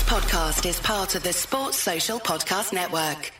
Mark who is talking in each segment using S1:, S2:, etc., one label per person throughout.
S1: podcast is part of the Sports Social Podcast Network.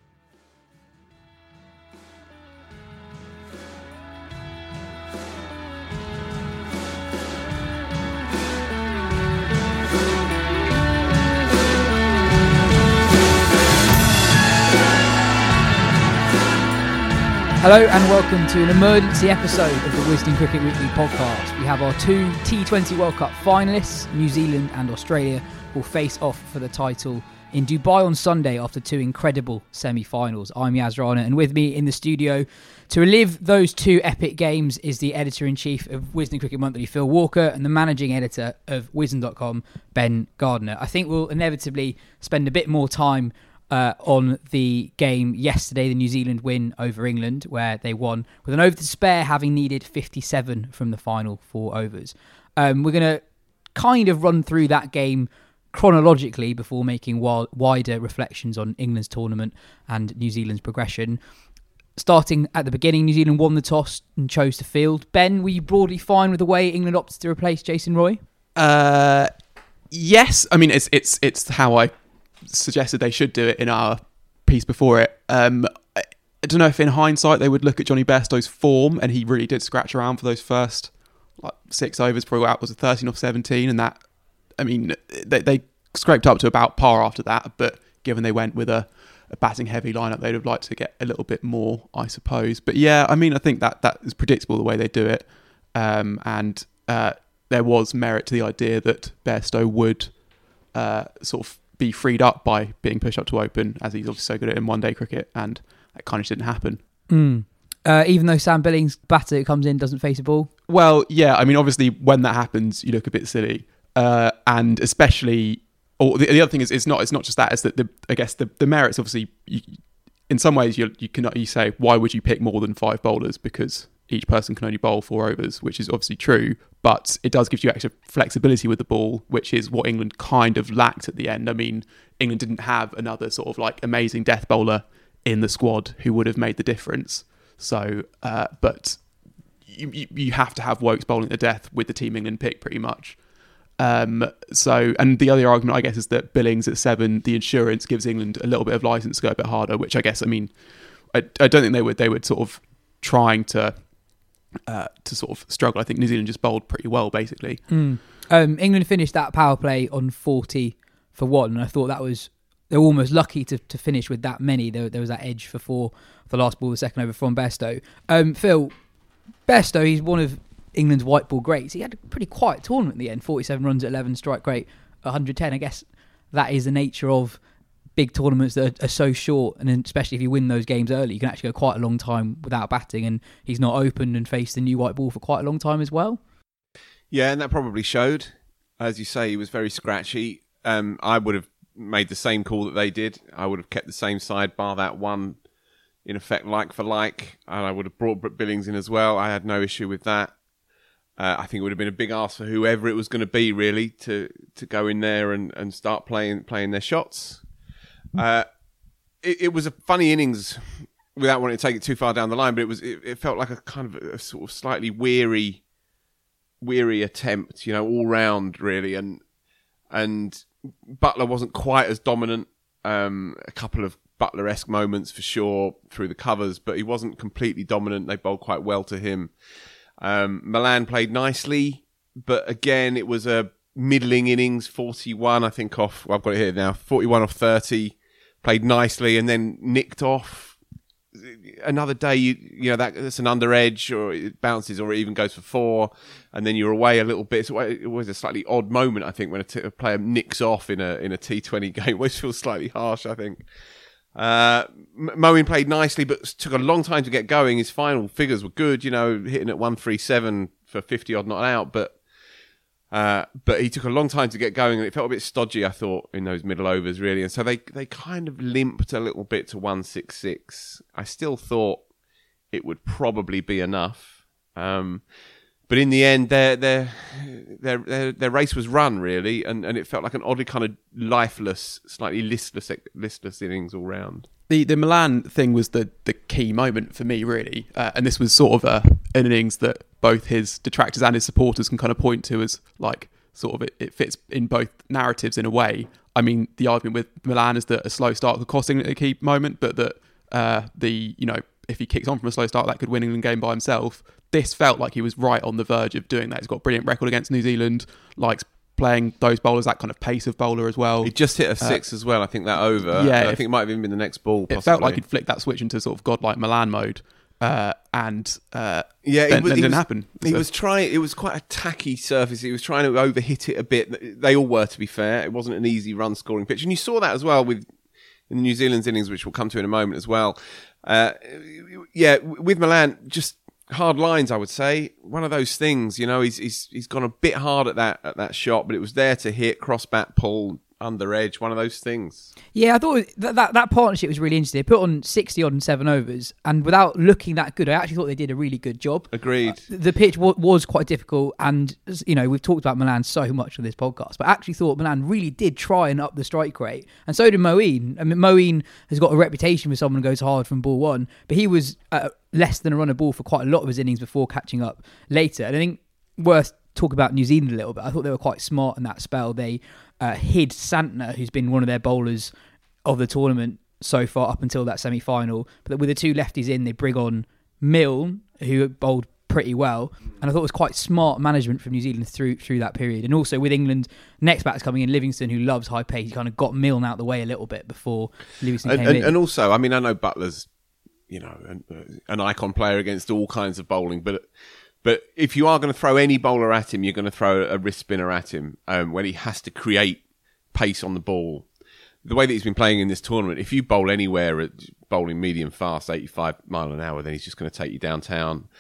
S2: Hello and welcome to an emergency episode of the Wisden Cricket Weekly podcast. We have our two T20 World Cup finalists, New Zealand and Australia, will face off for the title in Dubai on Sunday after two incredible semi-finals. I'm Yas Rana, and with me in the studio to relive those two epic games is the editor-in-chief of Wisden Cricket Monthly, Phil Walker, and the managing editor of Wisden.com, Ben Gardner. I think we'll inevitably spend a bit more time on the game yesterday, the New Zealand win over England, where they won with an over to spare, having needed 57 from the final 4 overs. We're going to kind of run through that game chronologically before making wider reflections on England's tournament and New Zealand's progression. Starting at the beginning, New Zealand won the toss and chose to field. Ben, were you broadly fine with the way England opted to replace Jason Roy?
S3: Yes. I mean, it's how I suggested they should do it in our piece before it. I don't know if in hindsight they would look at Johnny Bairstow's form, and he really did scratch around for those first 6 overs, probably out was a 13 off 17, and that, I mean, they scraped up to about par after that, but given they went with a batting heavy lineup, they'd have liked to get a little bit more, I suppose. But yeah, I mean, I think that is predictable the way they do it, and there was merit to the idea that Bairstow would sort of be freed up by being pushed up to open, as he's obviously so good at in one-day cricket, and that kind of didn't happen.
S2: Even though Sam Billings' batter comes in doesn't face a ball?
S3: Well, yeah, I mean, obviously, when that happens, you look a bit silly. And especially, or the other thing is, it's not just that, it's that the merits, obviously, in some ways, you say, why would you pick more than 5 bowlers? Because each person can only bowl 4 overs, which is obviously true, but it does give you extra flexibility with the ball, which is what England kind of lacked at the end. I mean, England didn't have another sort of like amazing death bowler in the squad who would have made the difference. So, but you have to have Woakes bowling to death with the Team England pick pretty much. So, and the other argument, I guess, is that Billings at 7, the insurance gives England a little bit of license to go a bit harder, which I guess, I mean, I don't think they would sort of trying to sort of struggle. I think New Zealand just bowled pretty well, basically.
S2: England finished that power play on 40 for 1, and I thought they were almost lucky to finish with that many. There was that edge for 4 for the last ball, the second over from Bairstow. Phil, Bairstow, he's one of England's white ball greats. He had a pretty quiet tournament at the end, 47 runs at 11, strike rate 110. I guess that is the nature of big tournaments that are so short, and especially if you win those games early, you can actually go quite a long time without batting, and he's not opened and faced the new white ball for quite a long time as well.
S4: Yeah, and that probably showed. As you say, he was very scratchy. I would have made the same call that they did. I would have kept the same side, bar that one, in effect, like for like, and I would have brought Billings in as well. I had no issue with that. I think it would have been a big ask for whoever it was going to be, really, to go in there and start playing their shots. It was a funny innings, without wanting to take it too far down the line, but it felt like a kind of a sort of slightly weary attempt, all round really, and Buttler wasn't quite as dominant. A couple of Butler-esque moments for sure through the covers, but he wasn't completely dominant. They bowled quite well to him. Malan played nicely, but again, it was a middling innings, 41, I think, off. Well, I've got it here now. 41 off 30, played nicely, and then nicked off. Another day, that's an under edge, or it bounces, or it even goes for 4, and then you're away a little bit. So it was a slightly odd moment, I think, when a player nicks off in a T20 game, which feels slightly harsh, I think. Moeen played nicely, but took a long time to get going. His final figures were good, hitting at 137 for 50 odd not out, but he took a long time to get going, and it felt a bit stodgy, I thought, in those middle overs, really. And so they kind of limped a little bit to 166. I still thought it would probably be enough. But in the end, their race was run, really, and it felt like an oddly kind of lifeless, slightly listless innings all round.
S3: The Malan thing was the key moment for me, really, and this was sort of an innings that both his detractors and his supporters can kind of point to as like sort of it fits in both narratives in a way. I mean, the argument with Milan is that a slow start could cost England a key moment, but that if he kicks on from a slow start, that could win England game by himself. This felt like he was right on the verge of doing that. He's got a brilliant record against New Zealand, likes playing those bowlers, that kind of pace of bowler as well.
S4: He just hit a 6 as well, I think, that over.
S3: Yeah,
S4: I think it might have even been the next ball, possibly.
S3: It felt like he'd flicked that switch into sort of godlike Milan mode. It didn't happen.
S4: He was trying. It was quite a tacky surface. He was trying to overhit it a bit. They all were, to be fair. It wasn't an easy run scoring pitch, and you saw that as well in the New Zealand's innings, which we'll come to in a moment as well. With Milan, just hard lines, I would say. One of those things, he's gone a bit hard at that shot, but it was there to hit, cross bat, pull, under edge, one of those things.
S2: Yeah, I thought that partnership was really interesting. They put on 60 odd and 7 overs, and without looking that good, I actually thought they did a really good job.
S4: Agreed.
S2: The pitch was quite difficult, and we've talked about Milan so much on this podcast, but I actually thought Milan really did try and up the strike rate, and so did Moeen. I mean, Moeen has got a reputation for someone who goes hard from ball one, but he was less than a run of ball for quite a lot of his innings before catching up later. And I think worth talk about New Zealand a little bit. I thought they were quite smart in that spell. They hid Santner, who's been one of their bowlers of the tournament so far up until that semi-final. But with the two lefties in, they bring on Milne, who bowled pretty well. And I thought it was quite smart management from New Zealand through that period. And also with England, next batters coming in, Livingston, who loves high pace, he kind of got Milne out the way a little bit before Livingston came in.
S4: And also, I mean, I know Buttler's, an icon player against all kinds of bowling, but if you are going to throw any bowler at him, you're going to throw a wrist spinner at him when he has to create pace on the ball. The way that he's been playing in this tournament, if you bowl anywhere at bowling medium fast, 85 mile an hour, then he's just going to take you downtown.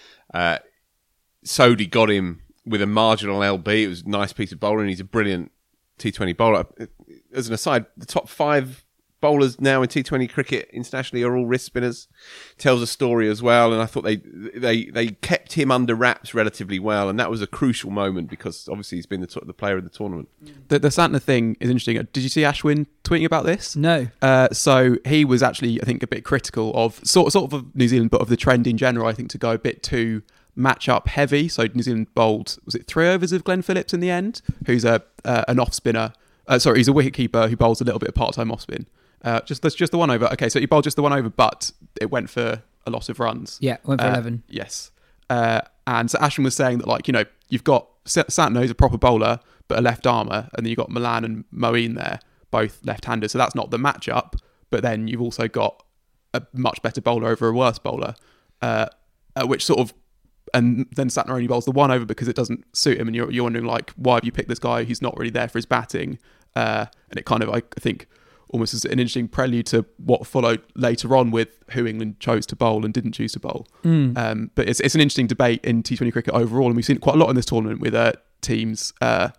S4: Sodhi got him with a marginal LB. It was a nice piece of bowling. He's a brilliant T20 bowler. As an aside, the top 5 bowlers now in T20 cricket internationally are all wrist spinners. Tells a story as well, and I thought they kept him under wraps relatively well, and that was a crucial moment because obviously he's been the player of the tournament.
S3: The Santner thing is interesting. Did you see Ashwin tweeting about this?
S2: No.
S3: So he was actually, I think, a bit critical of sort of New Zealand, but of the trend in general. I think to go a bit too match-up heavy. So New Zealand bowled, was it 3 overs of Glenn Phillips in the end, who's an off spinner. He's a wicket keeper who bowls a little bit of part-time off spin. Just the 1 over. Okay, so he bowled just the 1 over, but it went for a lot of runs.
S2: Yeah, went for 11.
S3: Yes. And so Ashwin was saying that, you've got Santner, who's a proper bowler, but a left armer, and then you've got Milan and Moeen there, both left-handers. So that's not the matchup, but then you've also got a much better bowler over a worse bowler, which sort of, and then Santner only bowls the 1 over because it doesn't suit him, and you're wondering, why have you picked this guy who's not really there for his batting? And it kind of, I think, almost as an interesting prelude to what followed later on with who England chose to bowl and didn't choose to bowl. But it's an interesting debate in T20 cricket overall, and we've seen it quite a lot in this tournament with teams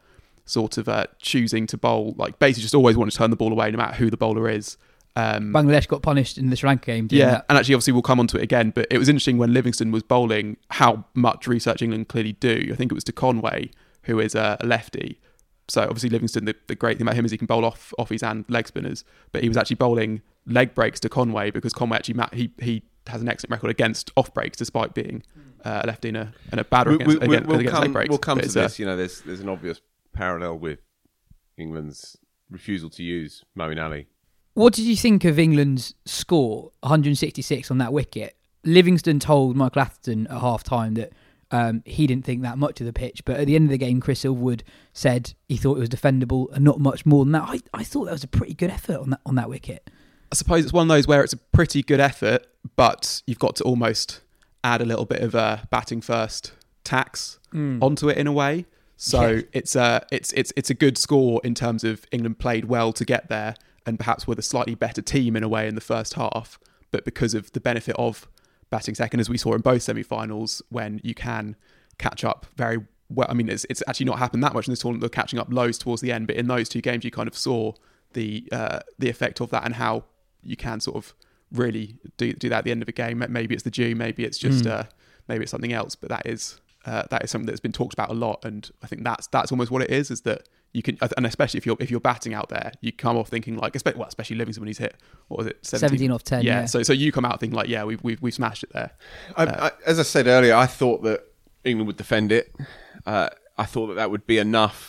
S3: choosing to bowl, basically just always want to turn the ball away no matter who the bowler is.
S2: Bangladesh got punished in the Sri Lanka game.
S3: Yeah, and actually obviously we'll come on to it again, but it was interesting when Livingston was bowling how much research England clearly do. I think it was to Conway, who is a lefty. So obviously Livingston, the great thing about him is he can bowl offies and leg spinners, but he was actually bowling leg breaks to Conway because Conway actually he has an excellent record against off breaks despite being a lefty and a batter against leg breaks.
S4: We'll come to this. There's an obvious parallel with England's refusal to use Moeen Ali.
S2: What did you think of England's score, 166 on that wicket? Livingston told Michael Atherton at half-time that he didn't think that much of the pitch, but at the end of the game, Chris Silverwood said he thought it was defendable and not much more than that. I thought that was a pretty good effort on that wicket.
S3: I suppose it's one of those where it's a pretty good effort, but you've got to almost add a little bit of a batting first tax onto it in a way. So it's a good score in terms of England played well to get there and perhaps with a slightly better team in a way in the first half, but because of the benefit of batting second, as we saw in both semi-finals, when you can catch up very well. I mean, it's actually not happened that much in this tournament, they're catching up lows towards the end, but in those 2 games you kind of saw the effect of that and how you can sort of really do that at the end of a game. Maybe it's the dew, maybe it's just maybe it's something else, but that is something that's been talked about a lot, and I think that's almost what it is that you can, and especially if you're batting out there, you come off thinking especially Livingston when he's hit, what was it, 17
S2: off 10.
S3: Yeah. So you come out thinking we've smashed it there.
S4: As I said earlier, I thought that England would defend it. I thought that would be enough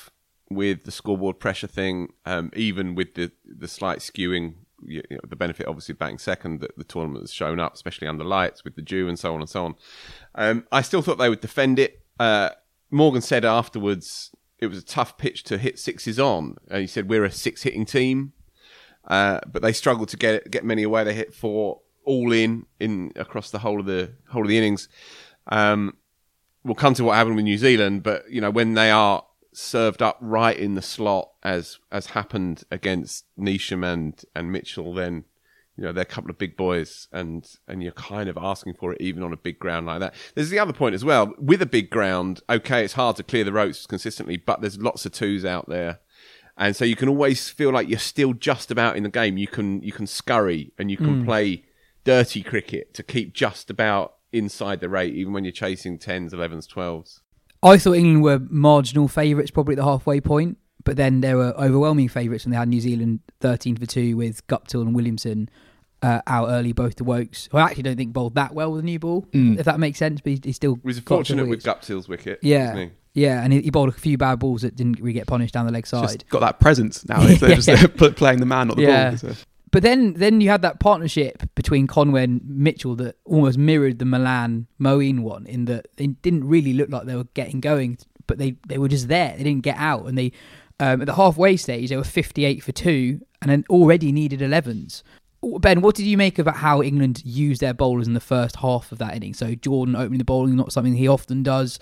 S4: with the scoreboard pressure thing, even with the slight skewing. The benefit, obviously, of batting second, that the tournament has shown up, especially under lights with the dew and so on and so on. I still thought they would defend it. Morgan said afterwards it was a tough pitch to hit sixes on, and he said we're a six-hitting team, but they struggled to get many away. They hit 4 all in across the whole of the innings. We'll come to what happened with New Zealand, but when they are served up right in the slot, as happened against Neesham and Mitchell, then they're a couple of big boys, and you're kind of asking for it even on a big ground like that. There's the other point as well. With a big ground, okay, it's hard to clear the ropes consistently, but there's lots of twos out there. And so you can always feel like you're still just about in the game. You can scurry and you can play dirty cricket to keep just about inside the rate, even when you're chasing 10s, 11s, 12s.
S2: I thought England were marginal favourites probably at the halfway point, but then they were overwhelming favourites when they had New Zealand 13-2 with Guptill and Williamson out early, both to Woakes, who I actually don't think bowled that well with a new ball, if that makes sense, but he still...
S4: He was fortunate with Guptill's wicket,
S2: yeah,
S4: wasn't
S2: he? Yeah, and he bowled a few bad balls that didn't really get punished down the leg side.
S3: Just got that presence now. They're just playing the man, not the ball. So.
S2: But then you had that partnership between Conway and Mitchell that almost mirrored the Milan Moeen one, in that they didn't really look like they were getting going, but they were just there. They didn't get out, and they at the halfway stage they were 58-2 and then already needed 11s. Ben, what did you make about how England used their bowlers in the first half of that inning? So Jordan opening the bowling, not something he often does.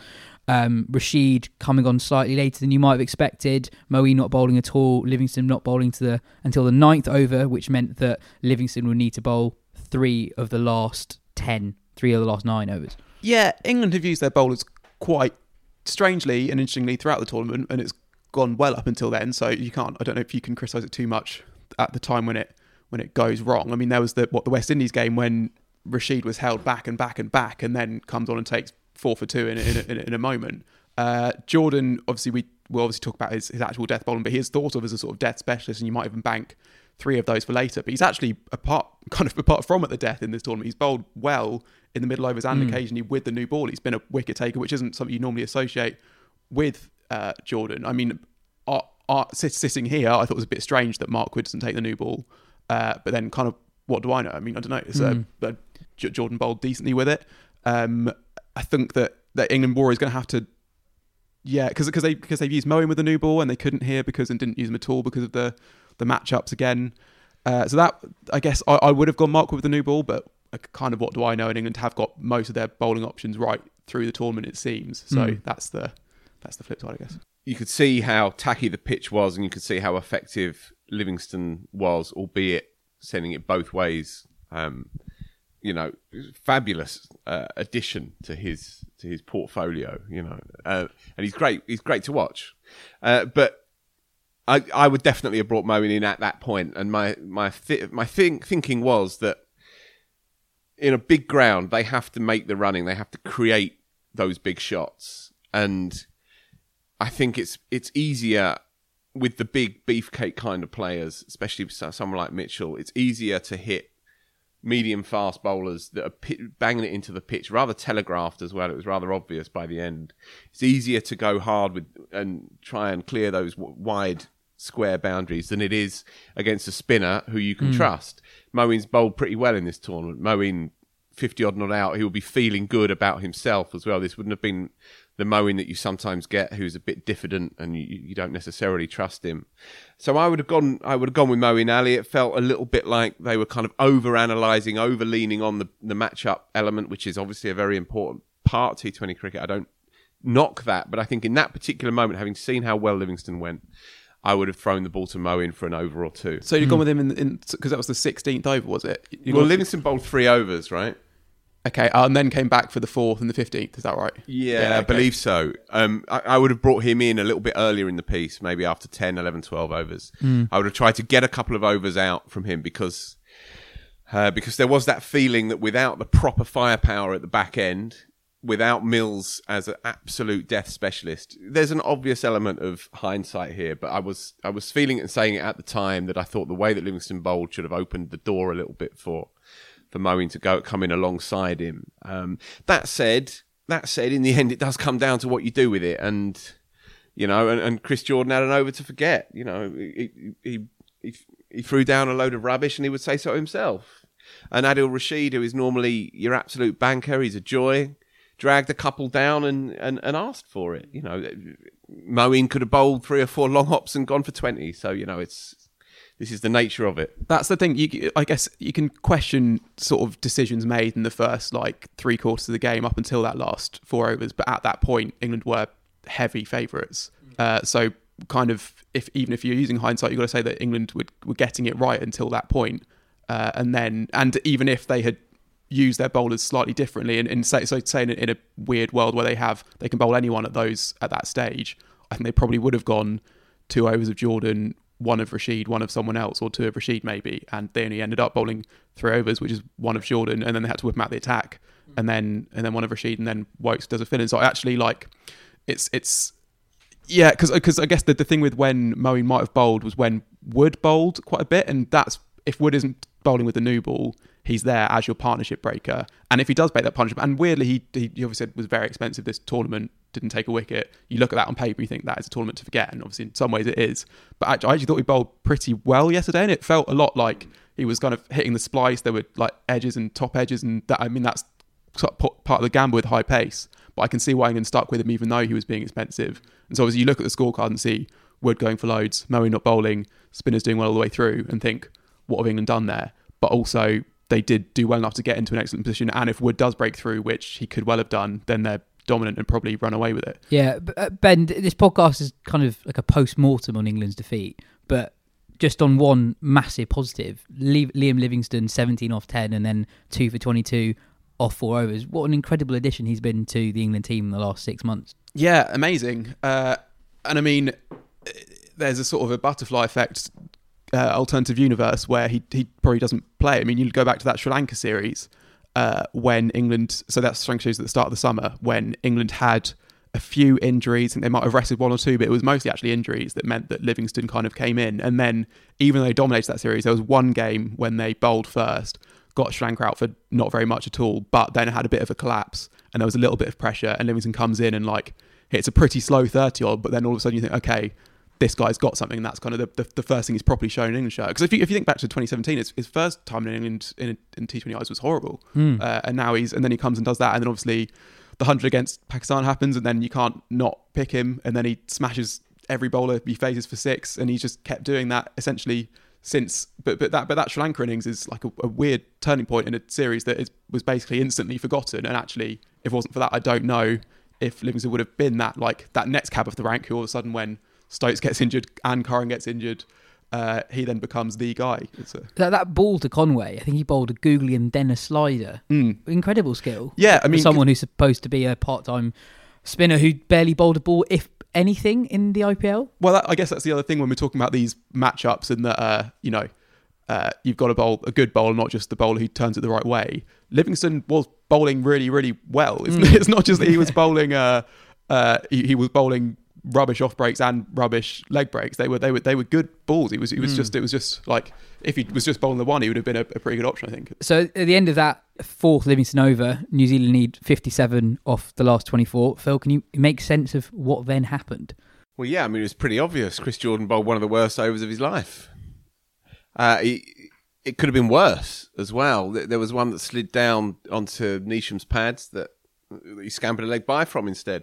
S2: Rashid coming on slightly later than you might have expected. Moeen not bowling at all. Livingston not bowling until the 9th over, which meant that Livingston would need to bowl 3 of the last 9 overs.
S3: Yeah, England have used their bowlers quite strangely and interestingly throughout the tournament, and it's gone well up until then. So I don't know if you can criticise it too much at the time when it goes wrong. I mean, there was the West Indies game when Rashid was held back and back and back, and then comes on and takes 4 for 2 in a moment. Jordan, obviously, we'll obviously talk about his actual death bowling, but he is thought of as a sort of death specialist, and you might even bank 3 of those for later. But he's actually apart from at the death in this tournament, he's bowled well in the middle overs and occasionally with the new ball. He's been a wicket taker, which isn't something you normally associate with Jordan. I mean, sitting here, I thought it was a bit strange that Mark Wood doesn't take the new ball, but then kind of, what do I know? I mean, I don't know. It's Jordan bowled decently with it. I think that England were always going to have to, because they've used Moeen with the new ball and they couldn't here and didn't use him at all because of the matchups again. So that, I guess, I would have gone Mark with the new ball, but kind of what do I know? And England have got most of their bowling options right through the tournament, it seems. So that's the flip side, I guess.
S4: You could see how tacky the pitch was, and you could see how effective Livingston was, albeit sending it both ways. Fabulous addition to his portfolio. And he's great. He's great to watch. But I would definitely have brought Moeen in at that point. And my thinking was that in a big ground, they have to make the running. They have to create those big shots. And I think it's easier with the big beefcake kind of players, especially someone like Mitchell. It's easier to hit medium fast bowlers that are banging it into the pitch, rather telegraphed as well. It was rather obvious by the end. It's easier to go hard with and try and clear those wide square boundaries than it is against a spinner who you can trust. Moeen's bowled pretty well in this tournament. Moeen 50 odd not out, he will be feeling good about himself as well. This wouldn't have been the Moeen that you sometimes get, who's a bit diffident and you don't necessarily trust him. So I would have gone with Moeen Ali. It felt a little bit like they were kind of over-analysing, over-leaning on the matchup element, which is obviously a very important part of T20 cricket. I don't knock that, but I think in that particular moment, having seen how well Livingston went, I would have thrown the ball to Moeen for an over or 2.
S3: So you'd gone with him in because that was the 16th over, was it?
S4: Livingston bowled 3 overs, right?
S3: Okay, and then came back for the 4th and the 15th, is that right?
S4: Yeah, okay. I believe so. I would have brought him in a little bit earlier in the piece, maybe after 10, 11, 12 overs. I would have tried to get a couple of overs out from him because there was that feeling that without the proper firepower at the back end, without Mills as an absolute death specialist, there's an obvious element of hindsight here, but I was feeling it and saying it at the time that I thought the way that Livingston bowled should have opened the door a little bit for Moeen to come in alongside him. That said, in the end, it does come down to what you do with it. And, and Chris Jordan had an over to forget. He threw down a load of rubbish, and he would say so himself. And Adil Rashid, who is normally your absolute banker, he's a joy, dragged a couple down and asked for it. Moeen could have bowled 3 or 4 long hops and gone for 20. So, this is the nature of it.
S3: That's the thing. I guess you can question sort of decisions made in the first 3 quarters of the game up until that last 4 overs. But at that point, England were heavy favourites. So kind of, even if you're using hindsight, you've got to say that England were getting it right until that point. And even if they had used their bowlers slightly differently, and say in a weird world where they can bowl anyone at that stage, I think they probably would have gone 2 overs of Jordan, 1 of Rashid, 1 of someone else, or 2 of Rashid maybe, and they only ended up bowling 3 overs, which is 1 of Jordan, and then they had to whip him out the attack, and then 1 of Rashid, and then Wokes does a fill-in. So I actually it's yeah, because I guess the thing with when Moeen might have bowled was when Wood bowled quite a bit, and that's if Wood isn't bowling with the new ball, he's there as your partnership breaker. And if he does break that partnership, and weirdly he obviously was very expensive this tournament, didn't take a wicket. You look at that on paper, you think that is a tournament to forget, and obviously in some ways it is. But I actually thought he bowled pretty well yesterday, and it felt a lot like he was kind of hitting the splice. There were edges and top edges, and that's part of the gamble with high pace. But I can see why England stuck with him, even though he was being expensive. And so obviously you look at the scorecard and see Wood going for loads, Moeen not bowling, spinners doing well all the way through, and think, what have England done there? But also they did do well enough to get into an excellent position, and if Wood does break through, which he could well have done, then they're dominant and probably run away with it.
S2: Yeah, Ben, this podcast is kind of like a post-mortem on England's defeat, but just on one massive positive, Liam Livingstone 17 off 10 and then 2 for 22 off 4 overs. What an incredible addition he's been to the England team in the last 6 months.
S3: Yeah, amazing. And I mean, there's a sort of a butterfly effect alternative universe where he probably doesn't play. I mean, you go back to that Sri Lanka series when England, so that's Sri Lanka series at the start of the summer, when England had a few injuries, and they might have rested 1 or 2, but it was mostly actually injuries that meant that Livingstone kind of came in. And then even though they dominated that series, there was one game when they bowled first, got Sri Lanka out for not very much at all, but then had a bit of a collapse and there was a little bit of pressure, and Livingstone comes in and hits a pretty slow 30 odd, but then all of a sudden you think, okay, this guy's got something, and that's kind of the first thing he's properly shown in England shirt. Because if you think back to 2017, his first time in England in T20Is was horrible, and now then he comes and does that, and then obviously the 100 against Pakistan happens, and then you can't not pick him, and then he smashes every bowler he faces for 6, and he's just kept doing that essentially since. But that Sri Lanka innings is like a weird turning point in a series that was basically instantly forgotten. And actually, if it wasn't for that, I don't know if Livingstone would have been that next cab of the rank who all of a sudden, when Stokes gets injured and Curran gets injured, he then becomes the guy.
S2: That ball to Conway, I think he bowled a googly and then a slider. Incredible skill.
S3: Yeah, I mean,
S2: for someone who's supposed to be a part-time spinner who barely bowled a ball, if anything, in the IPL.
S3: Well, I guess that's the other thing when we're talking about these matchups, and that you've got to bowl a good bowler, not just the bowler who turns it the right way. Livingstone was bowling really, really well. It's not just that he was bowling. He was bowling rubbish off breaks and rubbish leg breaks. They were good balls. It was just like, if he was just bowling the one, he would have been a pretty good option, I think.
S2: So at the end of that 4th Livingstone over, New Zealand need 57 off the last 24. Phil, can you make sense of what then happened?
S4: Well, yeah, I mean, it was pretty obvious. Chris Jordan bowled one of the worst overs of his life. It could have been worse as well. There was one that slid down onto Neesham's pads that he scampered a leg by from instead.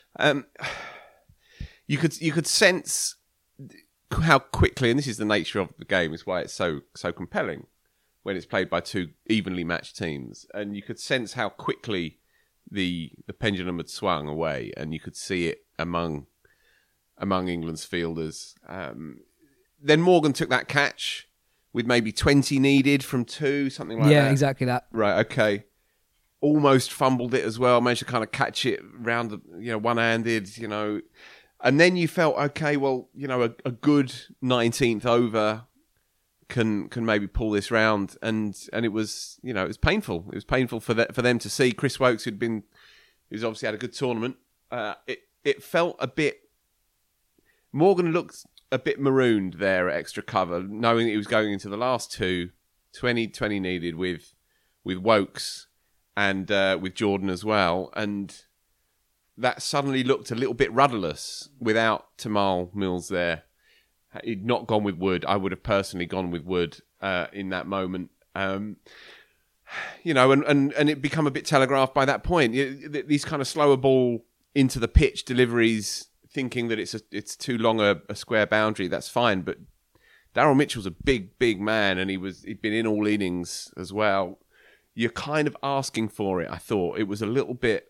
S4: You could sense how quickly, and this is the nature of the game, is why it's so compelling when it's played by 2 evenly matched teams, and you could sense how quickly the pendulum had swung away, and you could see it among England's fielders. Then Morgan took that catch with maybe 20 needed from 2, something like that.
S2: Yeah, exactly that.
S4: Right, okay. Almost fumbled it as well, managed to kind of catch it round, one-handed, And then you felt, okay, well, a good 19th over can maybe pull this round, and it was, it was painful. It was painful for them to see. Chris Wokes, who's obviously had a good tournament. It felt a bit. Morgan looked a bit marooned there at extra cover, knowing that he was going into the last 2, 20 needed with Wokes and with Jordan as well, and that suddenly looked a little bit rudderless without Tamal Mills there. He'd not gone with Wood. I would have personally gone with Wood in that moment. And it become a bit telegraphed by that point. These kind of slower ball into the pitch deliveries, thinking that it's too long a square boundary, that's fine. But Daryl Mitchell's a big man, and he'd been in all innings as well. You're kind of asking for it. I thought it was a little bit.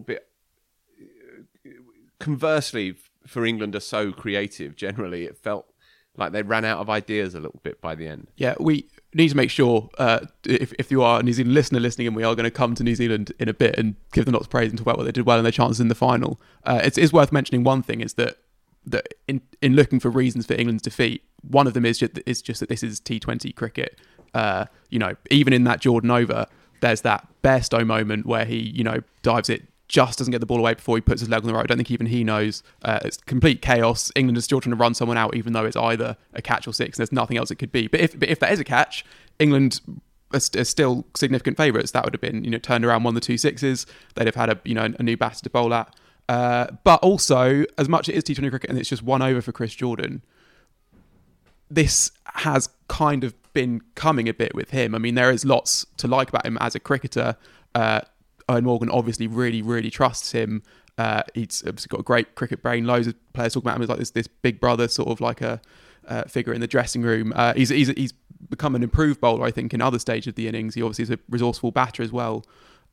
S4: Conversely, for England are so creative. Generally, it felt like they ran out of ideas a little bit by the end.
S3: Yeah, we need to make sure, if you are a New Zealand listener listening, and we are going to come to New Zealand in a bit and give them lots of praise and talk about what they did well and their chances in the final. It is worth mentioning one thing is that in looking for reasons for England's defeat, one of them is just that this is T20 cricket. Even in that Jordan over, there's that Bairstow moment where he, dives it, just doesn't get the ball away before he puts his leg on the right. I don't think even he knows. It's complete chaos. England is still trying to run someone out, even though it's either a catch or six. There's nothing else it could be. But if that is a catch, England are still significant favourites. That would have been, turned around, won the 2 6s. They'd have had a new batter to bowl at. But also, as much as it is T20 cricket and it's just 1 over for Chris Jordan, this has kind of been coming a bit with him. I mean, there is lots to like about him as a cricketer. Eoin Morgan obviously really, really trusts him. He's obviously got a great cricket brain. Loads of players talk about him as like this big brother, sort of like a figure in the dressing room. He's become an improved bowler, I think, in other stages of the innings. He obviously is a resourceful batter as well.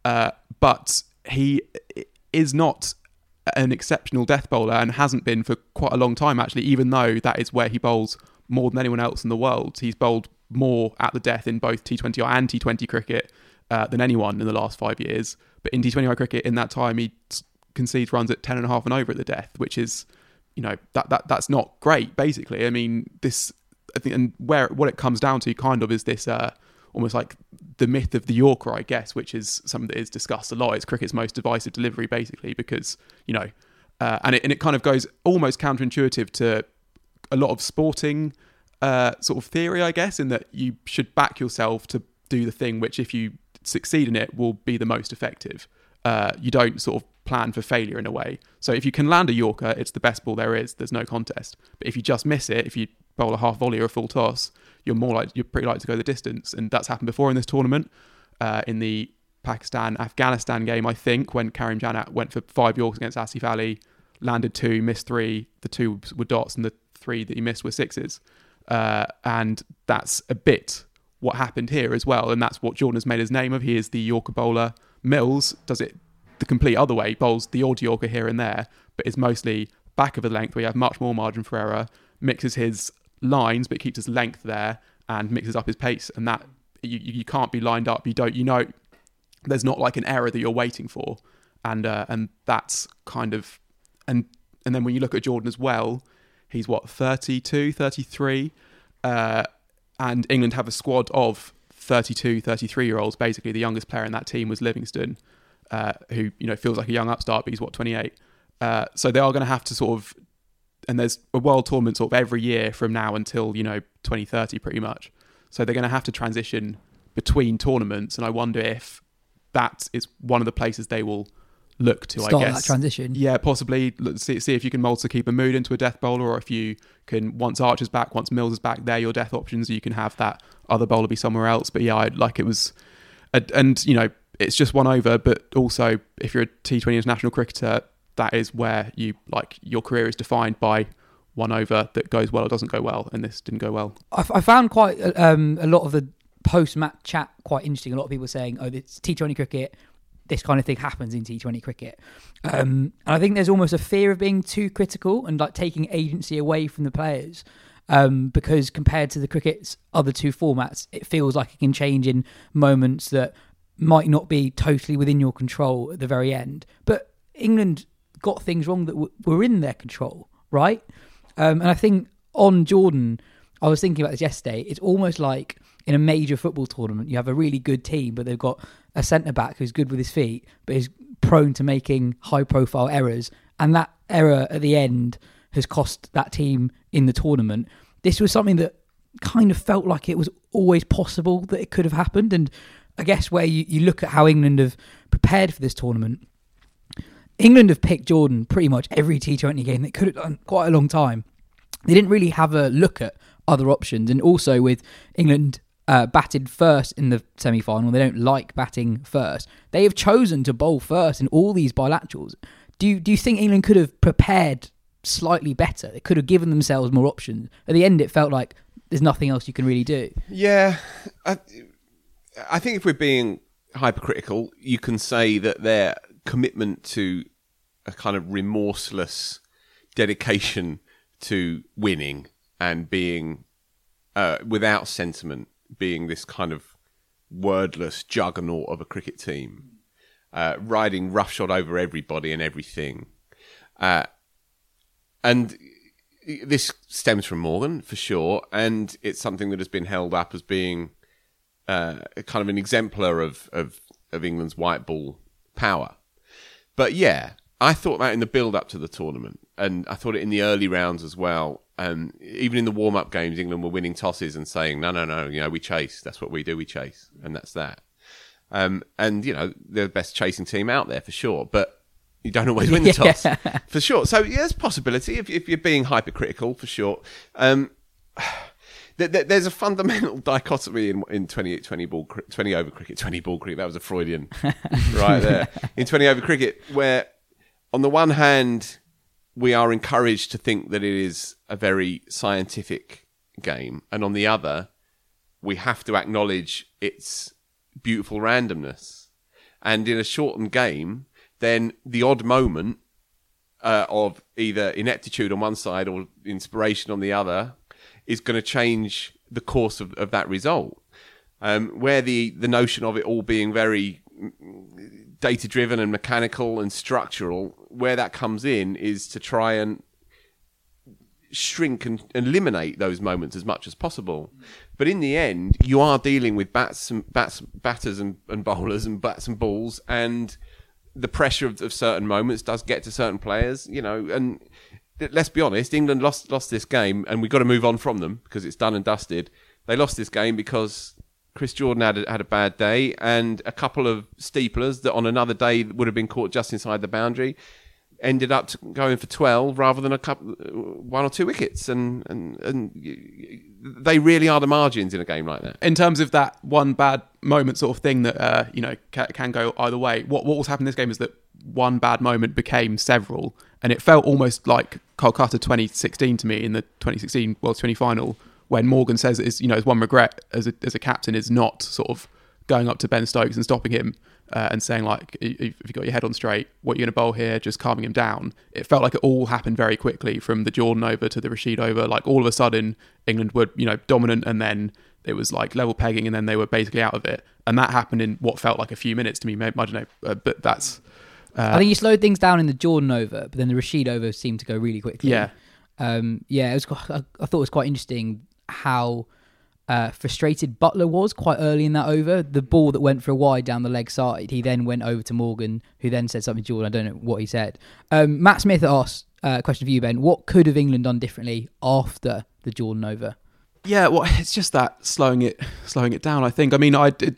S3: But he is not an exceptional death bowler and hasn't been for quite a long time, actually, even though that is where he bowls more than anyone else in the world. He's bowled more at the death in both T20I and T20 cricket than anyone in the last 5 years. But in T20I cricket, in that time, he concedes runs at 10.5 and over at the death, which is, that's not great, basically. I mean, I think, and what it comes down to kind of is this almost like the myth of the Yorker, I guess, which is something that is discussed a lot. It's cricket's most divisive delivery, basically, because, and it kind of goes almost counterintuitive to a lot of sporting sort of theory, I guess, in that you should back yourself to do the thing which, if you succeed in it, will be the most effective. You don't sort of plan for failure in a way. So if you can land a Yorker, it's the best ball there is. There's no contest. But if you just miss it, if you bowl a half volley or a full toss, you're pretty likely to go the distance. And that's happened before in this tournament. In the Pakistan-Afghanistan game, I think, when Karim Janat went for 5 Yorkers against Asif Ali, landed 2, missed 3. The 2 were dots and the 3 that he missed were 6s. And that's a bit what happened here as well, and that's what Jordan has made his name of. He is the Yorker bowler. Mills does it the complete other way, bowls the odd Yorker here and there, but is mostly back of the length where you have much more margin for error, mixes his lines but keeps his length there and mixes up his pace, and that you can't be lined up. There's not like an error that you're waiting for, and that's kind of, and then when you look at Jordan as well, he's 32, 33, and England have a squad of 32, 33-year-olds. Basically, the youngest player in that team was Livingston, who feels like a young upstart, but he's 28. So they are going to have to sort of, and there's a world tournament sort of every year from now until 2030, pretty much. So they're going to have to transition between tournaments, and I wonder if that is one of the places they will look to,
S2: start, I guess, that transition.
S3: Yeah, possibly. See if you can mould Sakeep Mahmood into a death bowler, or if you can, once Archer's back, once Mills is back, they're your death options. You can have that other bowler be somewhere else. But yeah, it's just 1 over. But also, if you're a T20 international cricketer, that is where your career is defined by 1 over that goes well or doesn't go well, and this didn't go well.
S2: I found quite a lot of the post-match chat quite interesting. A lot of people saying, "Oh, it's T20 cricket. This kind of thing happens in T20 cricket." And I think there's almost a fear of being too critical and taking agency away from the players, because compared to the cricket's other 2 formats, it feels like it can change in moments that might not be totally within your control at the very end. But England got things wrong that were in their control, right? And I think on Jordan, I was thinking about this yesterday, it's almost like in a major football tournament, you have a really good team, but they've got a centre-back who's good with his feet, but is prone to making high-profile errors. And that error at the end has cost that team in the tournament. This was something that kind of felt like it was always possible that it could have happened. And I guess where you look at how England have prepared for this tournament, England have picked Jordan pretty much every T20 game. They could have done quite a long time. They didn't really have a look at other options. And also with England batted first in the semi-final, they don't like batting first. They have chosen to bowl first in all these bilaterals. Do you think England could have prepared slightly better? They could have given themselves more options. At the end, it felt like there's nothing else you can really do.
S4: Yeah. I think if we're being hypercritical, you can say that their commitment to a kind of remorseless dedication to winning and being without sentiment, being this kind of wordless juggernaut of a cricket team, riding roughshod over everybody and everything. And this stems from Morgan, for sure, and it's something that has been held up as being kind of an exemplar of England's white ball power. But yeah, I thought that in the build-up to the tournament, and I thought it in the early rounds as well. Even in the warm-up games, England were winning tosses and saying, no, we chase. That's what we do, we chase, and that's that. And, they're the best chasing team out there, for sure, but you don't always win the toss, for sure. So, yeah, there's a possibility if you're being hypercritical, for sure. There's a fundamental dichotomy in 20 over cricket, 20 ball cricket. That was a Freudian right there. In 20 over cricket, where on the one hand, we are encouraged to think that it is a very scientific game, and on the other, we have to acknowledge its beautiful randomness. And in a shortened game, then the odd moment of either ineptitude on one side or inspiration on the other is going to change the course of that result. Where the notion of it all being very data-driven and mechanical and structural, where that comes in is to try and shrink and eliminate those moments as much as possible. But in the end, you are dealing with batters and bowlers and bats and balls, and the pressure of certain moments does get to certain players, and let's be honest, England lost this game, and we've got to move on from them because it's done and dusted. They lost this game because Chris Jordan had a bad day, and a couple of steeplers that on another day would have been caught just inside the boundary ended up going for 12 rather than one or two wickets, and they really are the margins in a game like that.
S3: In terms of that one bad moment sort of thing that can go either way, what was happening in this game is that one bad moment became several, and it felt almost like Kolkata 2016 to me in the 2016 World 20 final, when Morgan says his one regret as a captain is not sort of going up to Ben Stokes and stopping him and saying, like, if you got your head on straight, what are you going to bowl here, just calming him down. It felt like it all happened very quickly, from the Jordan over to the Rashid over. Like, all of a sudden England were dominant, and then it was like level pegging, and then they were basically out of it, and that happened in what felt like a few minutes to me. I don't know, but that's
S2: I think you slowed things down in the Jordan over, but then the Rashid over seemed to go really quickly.
S3: Yeah.
S2: It was. I thought it was quite interesting how frustrated Buttler was quite early in that over. The ball that went for a wide down the leg side, he then went over to Morgan, who then said something to Jordan. I don't know what he said. Matt Smith asked a question for you, Ben. What could have England done differently after the Jordan over?
S3: Yeah, well, it's just that slowing it down, I think. I mean,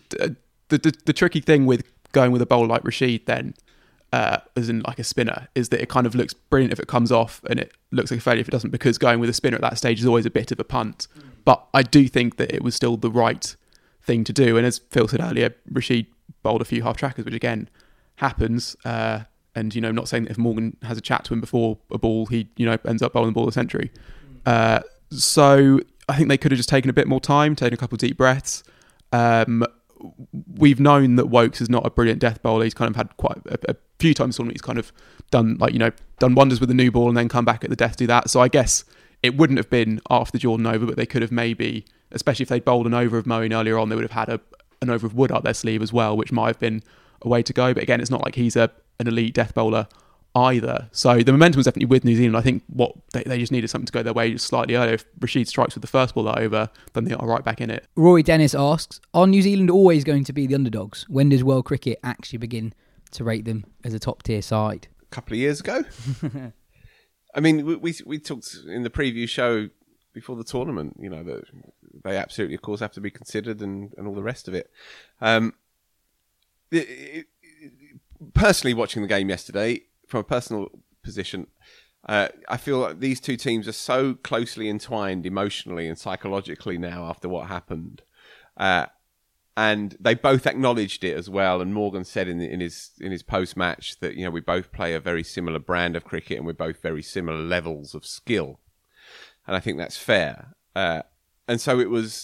S3: the tricky thing with going with a bowler like Rashid then, as in like a spinner, is that it kind of looks brilliant if it comes off, and it looks like a failure if it doesn't, because going with a spinner at that stage is always a bit of a punt. But I do think that it was still the right thing to do. And as Phil said earlier, Rashid bowled a few half-trackers, which again happens. And, not saying that if Morgan has a chat to him before a ball, he, ends up bowling the ball of the century. So I think they could have just taken a bit more time, taken a couple of deep breaths. We've known that Woakes is not a brilliant death bowler. He's kind of had quite a few times he's kind of done wonders with the new ball and then come back at the death to do that. So I guess it wouldn't have been after the Jordan over, but they could have maybe, especially if they'd bowled an over of Moeen earlier on, they would have had an over of Wood up their sleeve as well, which might have been a way to go. But again, it's not like he's an elite death bowler either. So the momentum was definitely with New Zealand. I think what they just needed something to go their way just slightly earlier. If Rashid strikes with the first ball that over, then they are right back in it.
S2: Rory Dennis asks, are New Zealand always going to be the underdogs? When does world cricket actually begin to rate them as a top tier side?
S4: A couple of years ago. I mean, we talked in the preview show before the tournament, that they absolutely, of course, have to be considered and all the rest of it. Personally, watching the game yesterday, from a personal position, I feel like these two teams are so closely entwined emotionally and psychologically now after what happened. And they both acknowledged it as well. And Morgan said in his post-match that, we both play a very similar brand of cricket and we're both very similar levels of skill. And I think that's fair. And so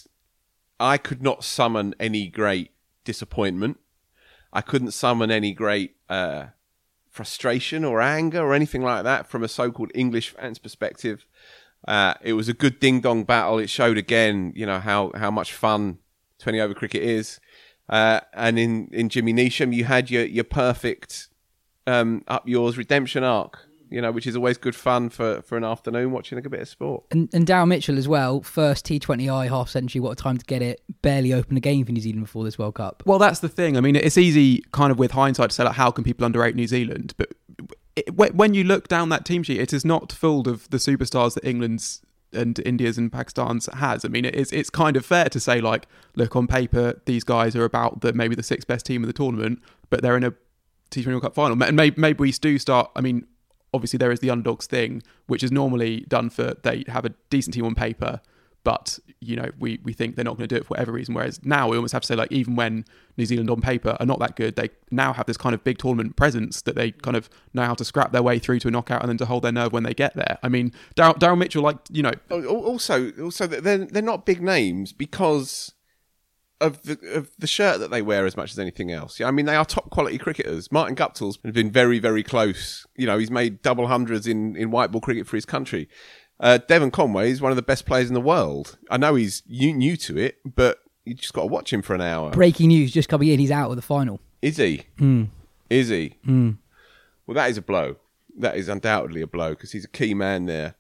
S4: I could not summon any great disappointment. I couldn't summon any great frustration or anger or anything like that from a so-called English fan's perspective. It was a good ding-dong battle. It showed again, how much fun 20-over cricket is. And in Jimmy Neesham, you had your perfect up yours redemption arc, which is always good fun for an afternoon watching a bit of sport.
S2: And Daryl Mitchell as well, first T20I half century, what a time to get it, barely opened a game for New Zealand before this World Cup.
S3: Well, that's the thing. I mean, it's easy kind of with hindsight to say, like, how can people underrate New Zealand? But when you look down that team sheet, it is not full of the superstars that England's and India's and Pakistan's has. I mean, it's kind of fair to say, like, look, on paper, these guys are about maybe the sixth best team of the tournament, but they're in a T20 World Cup final. And maybe we do start, I mean, obviously there is the underdogs thing, which is normally done for, they have a decent team on paper, but, we think they're not going to do it for whatever reason. Whereas now we almost have to say, like, even when New Zealand on paper are not that good, they now have this kind of big tournament presence that they kind of know how to scrap their way through to a knockout and then to hold their nerve when they get there. I mean, Daryl Mitchell,
S4: Also, they're not big names because of the shirt that they wear as much as anything else. I mean, they are top quality cricketers. Martin Guptill's been very, very close. He's made double hundreds in white ball cricket for his country. Devon Conway is one of the best players in the world. I know he's new to it, but you just got to watch him for an hour.
S2: Breaking news just coming in, he's out of the final.
S4: Is he? Is he? Well, that is a blow. That is undoubtedly a blow because he's a key man there.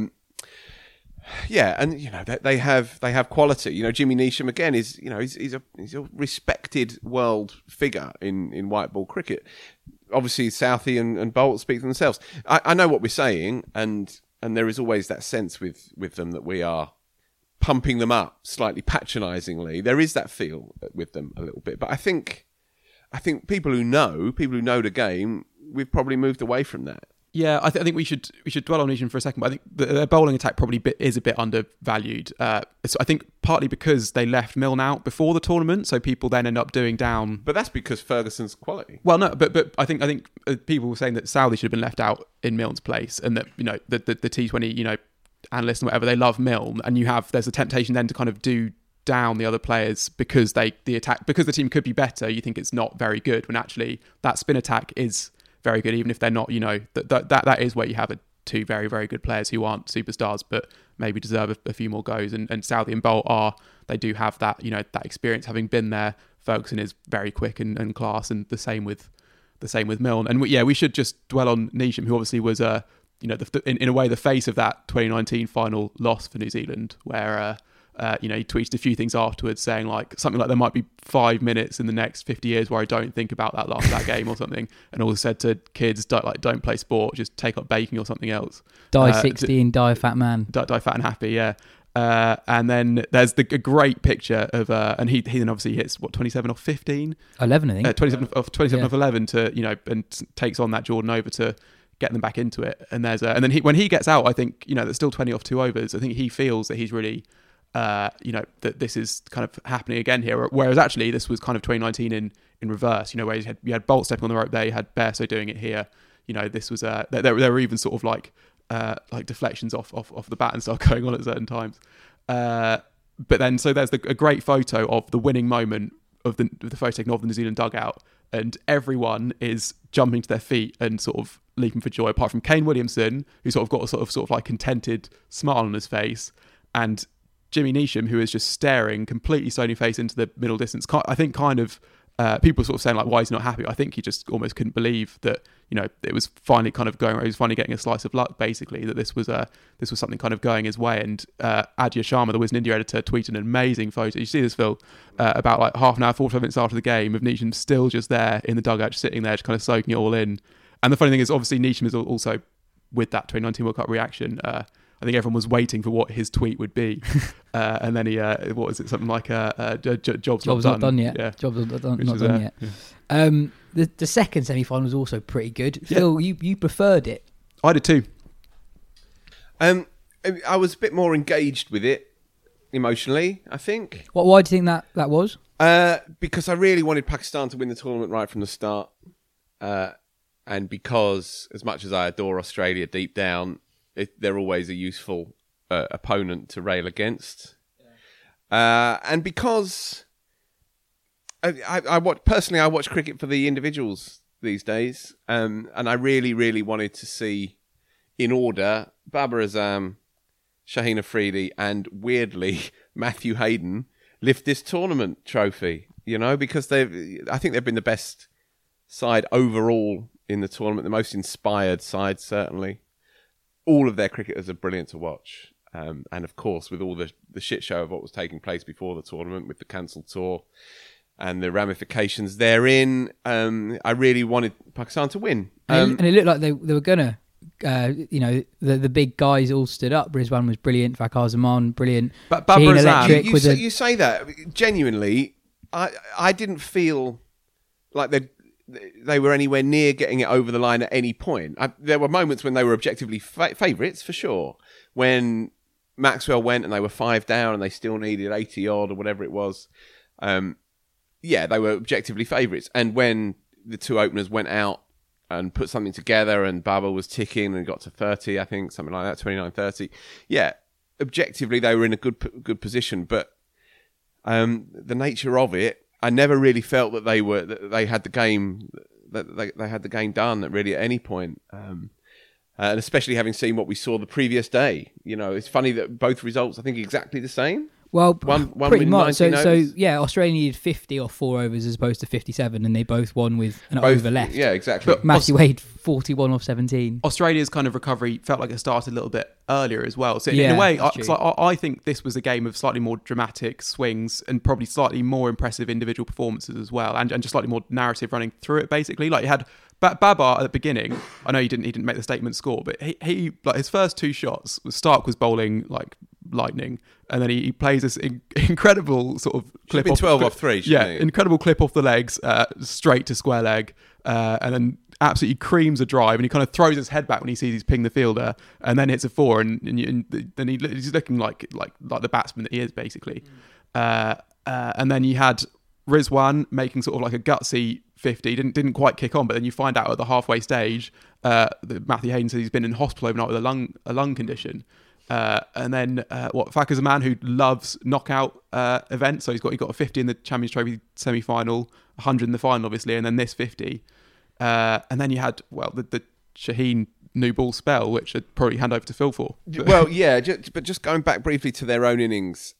S4: Yeah, and they have quality. Jimmy Neesham again is he's a respected world figure in white ball cricket. Obviously, Southey and Bolt speak for themselves. I know what we're saying, and there is always that sense with them that we are pumping them up slightly patronisingly. There is that feel with them a little bit, but I think people who know the game, we've probably moved away from that.
S3: Yeah, I think we should dwell on Neesham for a second, but I think their bowling attack probably is a bit undervalued. So I think partly because they left Milne out before the tournament, so people then end up doing down.
S4: But that's because Ferguson's quality.
S3: Well, no, but I think people were saying that Southey should have been left out in Milne's place, and that the T20 analysts and whatever, they love Milne, and there's a temptation then to kind of do down the other players because the team could be better. You think it's not very good when actually that spin attack is very good, even if they're not, that is where you have two very, very good players who aren't superstars, but maybe deserve a few more goes. And Southey and Bolt they do have that, that experience having been there. Ferguson is very quick and class, and the same with Milne. And we should just dwell on Neesham, who obviously was, in a way, the face of that 2019 final loss for New Zealand, where he tweeted a few things afterwards saying something like there might be 5 minutes in the next 50 years where I don't think about that game or something, and also said to kids, don't play sport, just take up baking or something else.
S2: Die 60 and die a fat man.
S3: Die fat and happy, yeah. And then there's a great picture of and he then obviously hits 27 off 15,
S2: 11 I think,
S3: 27 off 11 to and takes on that Jordan over to get them back into it. And there's and then when he gets out, I think there's still 20 off 2 overs. I think he feels that he's really that this is kind of happening again here, whereas actually this was kind of 2019 in reverse, where you had Bolt stepping on the rope there, you had Bairstow doing it here. This was there were even sort of like deflections off the bat and stuff going on at certain times, but then so there's a great photo of the winning moment of the photo taken of the New Zealand dugout, and everyone is jumping to their feet and sort of leaping for joy, apart from Kane Williamson, who sort of got a sort of like contented smile on his face, and Jimmy Neesham, who is just staring completely stony face into the middle distance. I think kind of people sort of saying why is he not happy? I think he just almost couldn't believe that it was finally kind of going. He was finally getting a slice of luck, basically. That this was something kind of going his way. And Adya Sharma, the Wisden India editor, tweeted an amazing photo. You see this, Phil? About half an hour, 45 minutes after the game, of Neesham still just there in the dugout, just sitting there, just kind of soaking it all in. And the funny thing is, obviously, Neesham is also with that 2019 World Cup reaction. I think everyone was waiting for what his tweet would be, and then he what was it? Something like job's not done
S2: yet.
S3: Yeah.
S2: Job's not done yet. Yeah. The second semi-final was also pretty good.
S3: Yeah.
S2: Phil, you preferred it.
S3: I did too.
S4: I was a bit more engaged with it emotionally, I think.
S2: Why do you think that was?
S4: Because I really wanted Pakistan to win the tournament right from the start. And because, as much as I adore Australia deep down, they're always a useful opponent to rail against. And because I watch cricket for the individuals these days. And I really, really wanted to see, in order, Babar Azam, Shaheen Afridi, and weirdly Matthew Hayden lift this tournament trophy. Because I think they've been the best side overall in the tournament, the most inspired side certainly. All of their cricketers are brilliant to watch, and of course with all the shit show of what was taking place before the tournament with the cancelled tour and the ramifications therein, I really wanted Pakistan to win.
S2: And it looked like they were gonna. The big guys all stood up. Rizwan was brilliant. Fakhar Zaman, brilliant.
S3: But Babar Azam,
S4: you say that genuinely. I didn't feel like they were anywhere near getting it over the line at any point. There were moments when they were objectively favourites for sure. When Maxwell went and they were 5 down and they still needed 80 odd or whatever it was. They were objectively favourites. And when the two openers went out and put something together and Babar was ticking and got to 30, I think, something like that, 29-30. Yeah, objectively they were in a good position, but the nature of it, I never really felt that they had the game done really at any point, and especially having seen what we saw the previous day. It's funny that both results I think are exactly the same.
S2: Well,
S4: one
S2: pretty much. So
S4: Australia
S2: needed 50 or 4 overs as opposed to 57, and they both won with an over left.
S4: Yeah, exactly.
S2: But Matthew Wade 41 off 17.
S3: Australia's kind of recovery felt like it started a little bit earlier as well. So in a way, I think this was a game of slightly more dramatic swings and probably slightly more impressive individual performances as well, and just slightly more narrative running through it. Basically, like you had Babar at the beginning. I know he didn't make the statement score, but he like his first 2 shots, Stark was bowling like lightning, and then he plays this incredible sort of clip off
S4: 12 off 3.
S3: Incredible clip off the legs, straight to square leg, and then absolutely creams a drive, and he kind of throws his head back when he sees he's pinged the fielder, and then hits a 4, and then he's looking like the batsman that he is basically. And then you had Rizwan making sort of like a gutsy 50, didn't quite kick on, but then you find out at the halfway stage that Matthew Hayden says he's been in hospital overnight with a lung condition. And then Fakhar Zaman, who loves knockout events, so he got a 50 in the Champions Trophy semi-final, 100 in the final obviously, and then this 50. And then you had the Shaheen new ball spell, which I'd probably hand over to Phil for.
S4: Well, yeah, but just going back briefly to their own innings,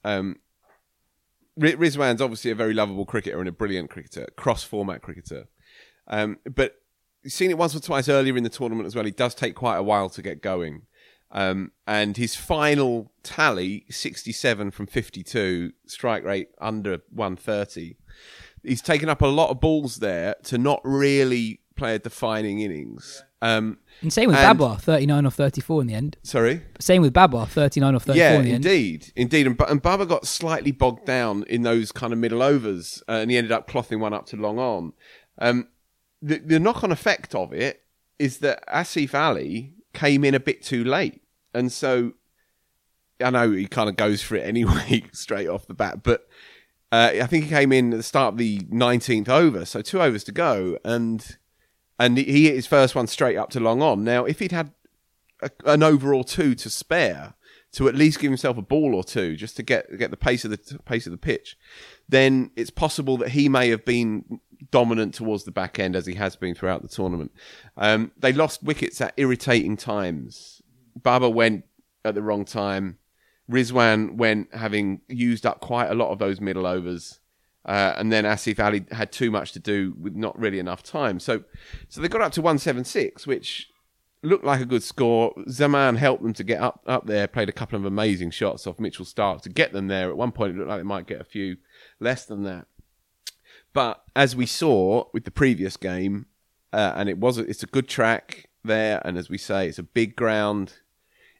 S4: Rizwan's obviously a very lovable cricketer and a brilliant cricketer, cross-format cricketer. But you've seen it once or twice earlier in the tournament as well. He does take quite a while to get going. And his final tally, 67 from 52, strike rate under 130. He's taken up a lot of balls there to not really play a defining innings.
S2: And same with Babar, 39 off 34 in the end.
S4: Sorry?
S2: Same with Babar, 39 off 34 in the end.
S4: Yeah, indeed. And Babar got slightly bogged down in those kind of middle overs, and he ended up clothing one up to long on. The knock-on effect of it is that Asif Ali came in a bit too late. And so, I know he kind of goes for it anyway, straight off the bat, but I think he came in at the start of the 19th over, so 2 overs to go, and he hit his first one straight up to long on. Now, if he'd had an over or 2 to spare, to at least give himself a ball or 2, just to get the pace of the pitch, then it's possible that he may have been dominant towards the back end as he has been throughout the tournament. They lost wickets at irritating times. Babar went at the wrong time. Rizwan went having used up quite a lot of those middle overs. And then Asif Ali had too much to do with not really enough time. So they got up to 176, which looked like a good score. Zaman helped them to get up there, played a couple of amazing shots off Mitchell Stark to get them there. At one point, it looked like they might get a few less than that. But as we saw with the previous game, and it's a good track there, and as we say, it's a big ground.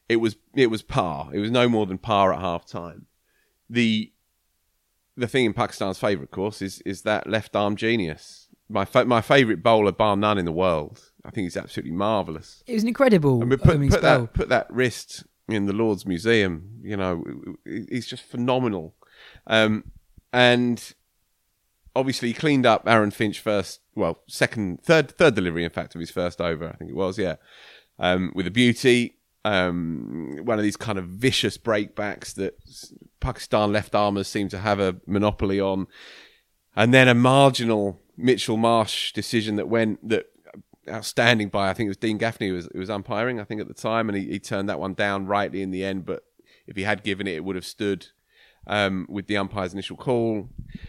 S4: it was par. It was no more than par at half time. The thing in Pakistan's favour, of course, is that left arm genius. My favourite bowler, bar none, in the world. I think he's absolutely marvellous.
S2: It was an incredible spell.
S4: Put that wrist in the Lord's Museum. You know, he's just phenomenal. And obviously he cleaned up Aaron Finch third delivery, in fact, of his first over, I think it was, with a beauty. One of these kind of vicious breakbacks that Pakistan left armers seem to have a monopoly on. And then a marginal Mitchell Marsh decision that outstanding by, I think it was Dean Gaffney who was umpiring, I think, at the time, and he turned that one down rightly in the end, but if he had given it, it would have stood with the umpire's initial call.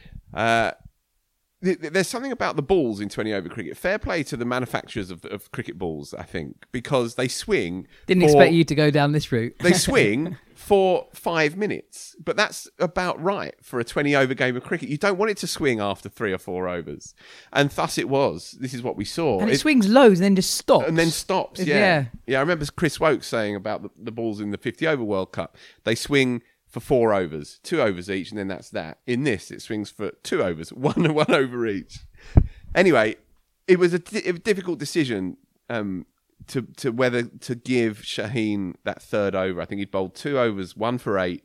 S4: There's something about the balls in 20-over cricket. Fair play to the manufacturers of cricket balls, I think, because they swing.
S2: Didn't expect you to go down this route.
S4: They swing for 5 minutes, but that's about right for a 20-over game of cricket. You don't want it to swing after 3 or 4 overs, and thus it was. This is what we saw.
S2: And it swings loads and then just stops.
S4: And then stops. Yeah. I remember Chris Woke saying about the balls in the 50-over World Cup. They swing for 4 overs, 2 overs each, and then that's that. In this, it swings for 2 overs, one over each. Anyway, it was a difficult decision to whether to give Shaheen that third over. I think he'd bowled 2 overs, 1 for 8.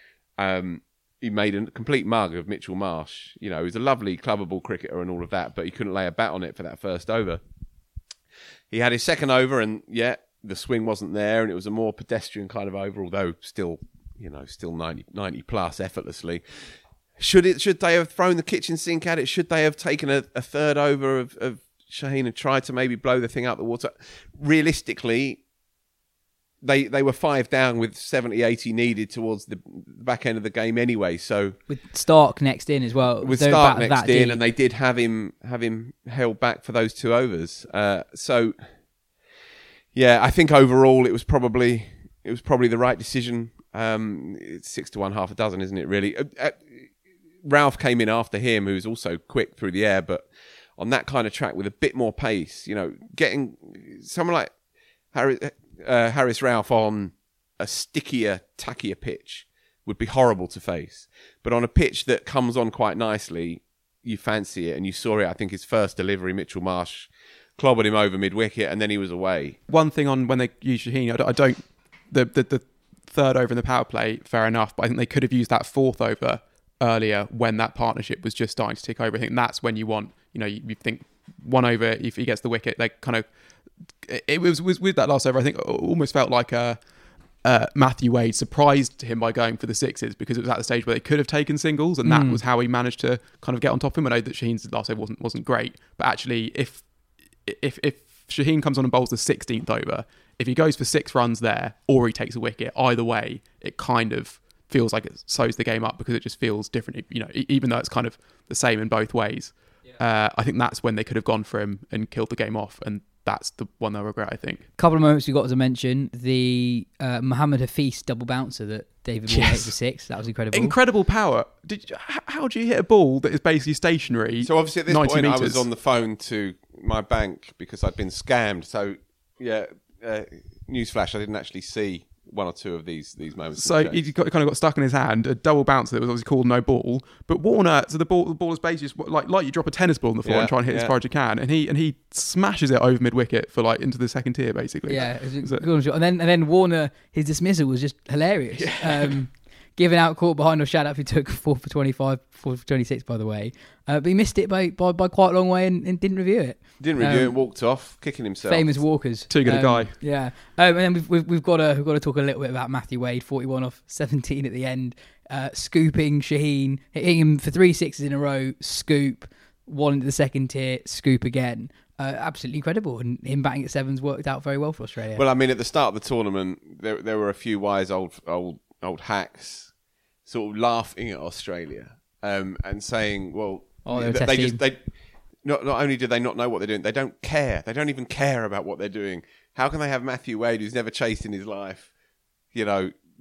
S4: He made a complete mug of Mitchell Marsh. You know, he was a lovely clubbable cricketer and all of that, but he couldn't lay a bat on it for that first over. He had his second over, and the swing wasn't there, and it was a more pedestrian kind of over, although still 90 plus effortlessly. Should they have thrown the kitchen sink at it? Should they have taken a third over of Shaheen and tried to maybe blow the thing out the water? Realistically, they were 5 down with 70, 80 needed towards the back end of the game anyway. So
S2: with Stark next in as well.
S4: With Stark next in, and they did have him held back for those 2 overs. So I think overall it was probably the right decision. It's 6 to 1, half a dozen, isn't it, really? Ralph came in after him, who's also quick through the air, but on that kind of track with a bit more pace, getting someone like Harris Ralph on a stickier, tackier pitch would be horrible to face. But on a pitch that comes on quite nicely, you fancy it, and you saw it. I think his first delivery, Mitchell Marsh clobbered him over mid-wicket, and then he was away.
S3: One thing on when they use Shaheen, I don't the third over in the power play, fair enough, but I think they could have used that 4th over earlier when that partnership was just starting to tick over. I think that's when you want, you think 1 over, if he gets the wicket, they kind of, it was with that last over, I think it almost felt like Matthew Wade surprised him by going for the 6s, because it was at the stage where they could have taken singles, and that was how he managed to kind of get on top of him. I know that Shaheen's last over wasn't great, but actually if Shaheen comes on and bowls the 16th over, if he goes for 6 runs there or he takes a wicket, either way, it kind of feels like it sews the game up, because it just feels different, even though it's kind of the same in both ways. I think that's when they could have gone for him and killed the game off, and that's the one they'll regret, I think. A
S2: couple of moments we got to mention, the Mohammad Hafiz double bouncer that David Warner hit for 6. That was incredible.
S3: Incredible power. How do you hit a ball that is basically stationary?
S4: So obviously at this point
S3: meters?
S4: I was on the phone to my bank because I'd been scammed. So newsflash, I didn't actually see 1 or 2 of these moments.
S3: So he kind of got stuck in his hand, a double bouncer that was obviously called no ball. But Warner, so the ball is basically just like you drop a tennis ball on the floor and try and hit as far as you can, and he smashes it over mid wicket for into the second tier basically.
S2: Yeah, it was a good shot. And then Warner, his dismissal was just hilarious. Yeah. Giving out caught behind or Shadab, who took 4 for 25, 4 for 26 by the way, but he missed it by quite a long way and didn't review it.
S4: Didn't review it, walked off, kicking himself.
S2: Famous walkers.
S3: Too good a guy.
S2: Yeah. And then we've got to talk a little bit about Matthew Wade, 41 off 17 at the end, scooping Shaheen, hitting him for 3 6s in a row, scoop, 1 into the second tier, scoop again. Absolutely incredible, and him batting at 7s worked out very well for Australia.
S4: Well, I mean, at the start of the tournament, there were a few wise old hacks sort of laughing at Australia and saying, well, they not only do they not know what they're doing, they don't care. They don't even care about what they're doing. How can they have Matthew Wade, who's never chased in his life,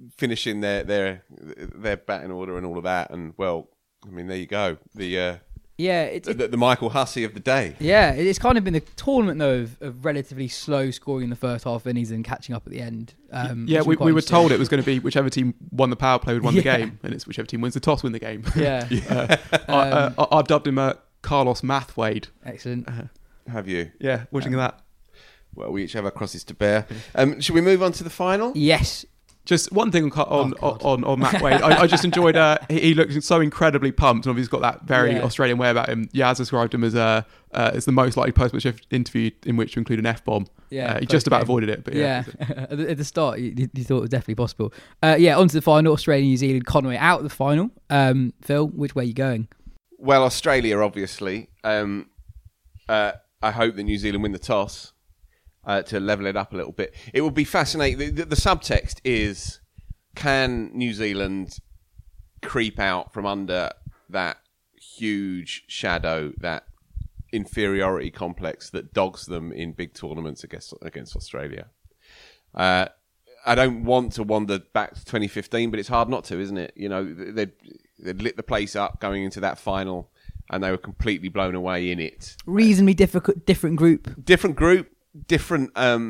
S4: finishing their batting order and all of that? And well, I mean, there you go. The
S2: Yeah,
S4: the Michael Hussey of the day.
S2: Yeah, it's kind of been a tournament though of relatively slow scoring in the first half innings and catching up at the end.
S3: We were told it was going to be whichever team won the power play would won the game, and it's whichever team wins the toss win the game.
S2: Yeah.
S3: I've dubbed him Carlos Mathwade.
S2: Excellent.
S4: Have you?
S3: Yeah, watching that.
S4: Well, we each have our crosses to bear. Should we move on to the final?
S2: Yes.
S3: Just one thing on Matt Wade. I just enjoyed. He looked so incredibly pumped, and obviously he's got that very Australian way about him. Yaz described him as the most likely post-match interview in which to include an F-bomb.
S2: Yeah,
S3: he just about avoided it. But
S2: at the start, you thought it was definitely possible. On to the final. Australia, New Zealand, Conway out of the final. Phil, which way are you going?
S4: Well, Australia, obviously. I hope that New Zealand win the toss. To level it up a little bit. It would be fascinating. The subtext is, can New Zealand creep out from under that huge shadow, that inferiority complex that dogs them in big tournaments against Australia? I don't want to wander back to 2015, but it's hard not to, isn't it? You know, they'd lit the place up going into that final, and they were completely blown away in it.
S2: Reasonably different group.
S4: Different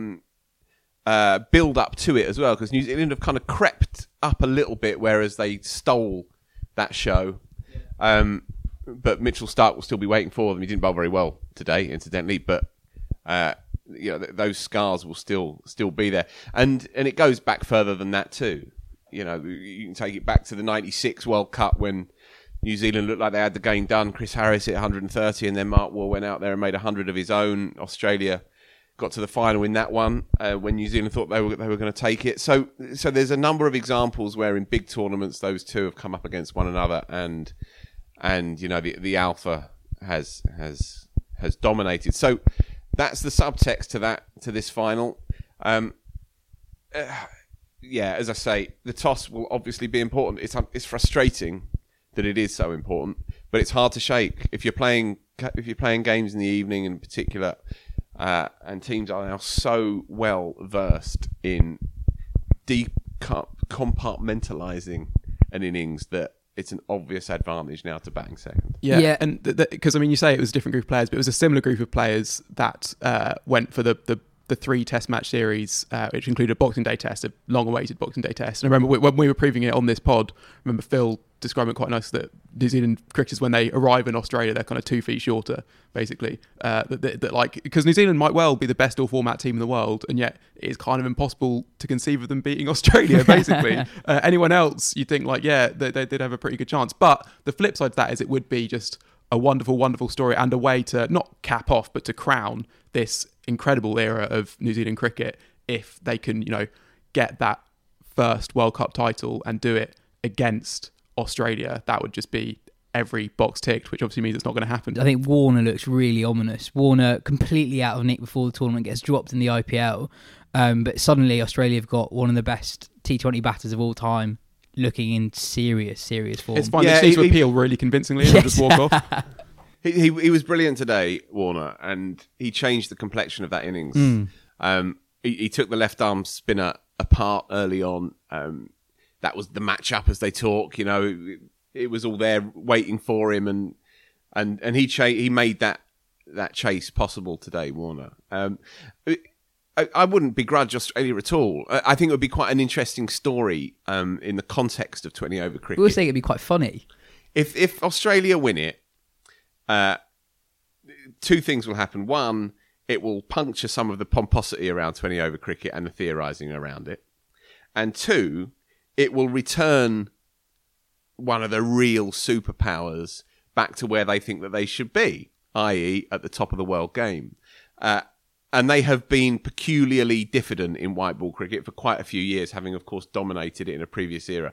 S4: build up to it as well, because New Zealand have kind of crept up a little bit, whereas they stole that show. But Mitchell Starc will still be waiting for them. He didn't bowl very well today, incidentally, but those scars will still be there, and it goes back further than that too. You know, you can take it back to the '96 World Cup when New Zealand looked like they had the game done. Chris Harris hit 130, and then Mark Waugh went out there and made 100 of his own. Australia got to the final in that one when New Zealand thought they were going to take it. So there's a number of examples where in big tournaments those two have come up against one another, and you know the alpha has dominated. So that's the subtext to this final. As I say, the toss will obviously be important. It's frustrating that it is so important, but it's hard to shake if you're playing games in the evening in particular. And teams are now so well versed in compartmentalising an innings that it's an obvious advantage now to batting second.
S3: Yeah. And because you say it was a different group of players, but it was a similar group of players that went for the 3 test match series, which included a Boxing Day test, a long-awaited Boxing Day test. And I remember when we were previewing it on this pod, Phil describing it quite nice that New Zealand cricketers, when they arrive in Australia, they're kind of 2 feet shorter, basically. Because New Zealand might well be the best all-format team in the world, and yet it is kind of impossible to conceive of them beating Australia, basically. Anyone else, you'd think they'd have a pretty good chance. But the flip side to that is it would be just a wonderful, wonderful story and a way to not cap off, but to crown this incredible era of New Zealand cricket if they can, get that first World Cup title and do it against Australia. That would just be every box ticked, which obviously means it's not going to happen.
S2: I think Warner looks really ominous. Warner completely out of nick before the tournament, gets dropped in the IPL, but suddenly Australia have got one of the best T20 batters of all time looking in serious form.
S3: It's fine. They seem to appeal really convincingly and just walk off.
S4: He was brilliant today, Warner, and he changed the complexion of that innings. He took the left arm spinner apart early on. That was the matchup as they talk. It was all there waiting for him, and he made that chase possible today, Warner. I wouldn't begrudge Australia at all. I think it would be quite an interesting story in the context of 20 over cricket.
S2: We were saying it'd be quite funny.
S4: If Australia win it, 2 things will happen. One, it will puncture some of the pomposity around 20 over cricket and the theorising around it. And 2, it will return one of the real superpowers back to where they think that they should be, i.e. at the top of the world game. And they have been peculiarly diffident in white ball cricket for quite a few years, having, of course, dominated it in a previous era.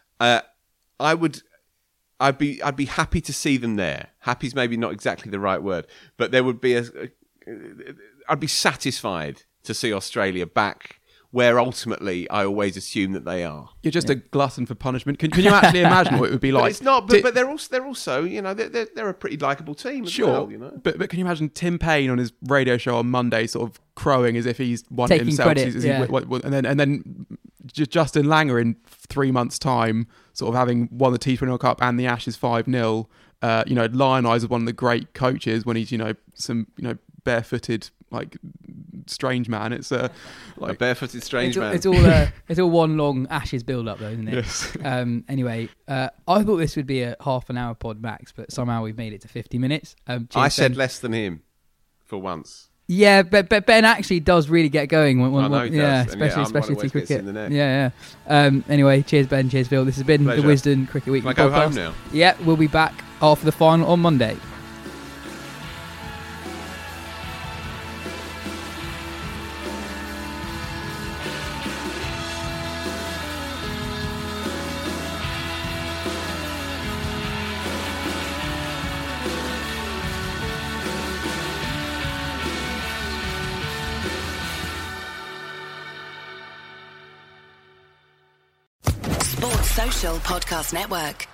S4: I'd be happy to see them there. Happy's maybe not exactly the right word, but there would be I'd be satisfied to see Australia back where ultimately I always assume that they are.
S3: You're just a glutton for punishment. Can you actually imagine what it would be like?
S4: But it's not. But they're also they're a pretty likeable team as well.
S3: But can you imagine Tim Payne on his radio show on Monday, sort of crowing as if he's won
S2: taking
S3: it himself,
S2: credit,
S3: and then Justin Langer in 3 months' time, sort of having won the T20 World Cup and the Ashes 5-0. Lion Eyes is one of the great coaches when he's some barefooted like strange man. It's
S4: a barefooted strange man.
S2: It's all one long Ashes build up though, isn't it?
S3: Yes.
S2: Anyway, I thought this would be a half an hour pod max, but somehow we've made it to 50 minutes.
S4: I said less than him for once.
S2: Yeah, but Ben actually does really get going especially cricket. Yeah. Anyway, cheers Ben, cheers Phil. This has been the Wisden Cricket Weekly
S4: Can I go
S2: podcast.
S4: home now?
S2: Yeah, we'll be back after the final on Monday.
S1: Social Podcast Network.